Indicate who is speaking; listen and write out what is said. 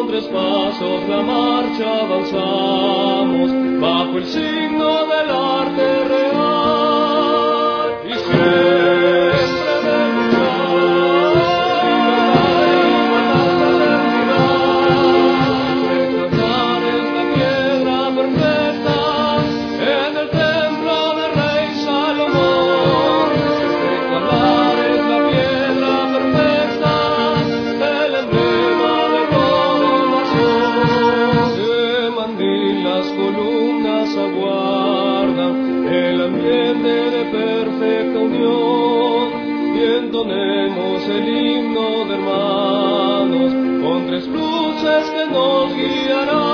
Speaker 1: con tres pasos la marcha avanzamos, bajo el signo del arte real. Y siempre de reclamar es la piedra perfecta en el templo del rey Salomón. Reclamar es la piedra perfecta, el emblema de toda nación. De mandil las columnas aguardan el ambiente de perfecta unión, y entonemos el himno de hermanos con tres luces que nos guiarán.